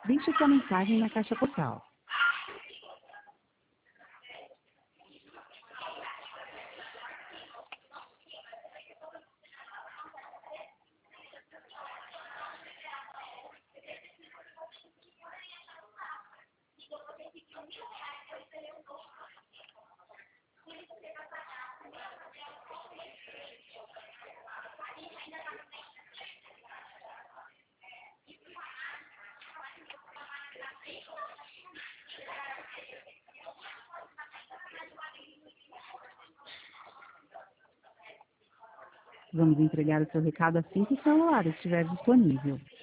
Deixe sua mensagem na caixa postal. Vamos entregar o seu recado assim que o celular estiver disponível.